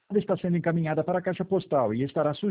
está sendo encaminhada para a caixa postal e estará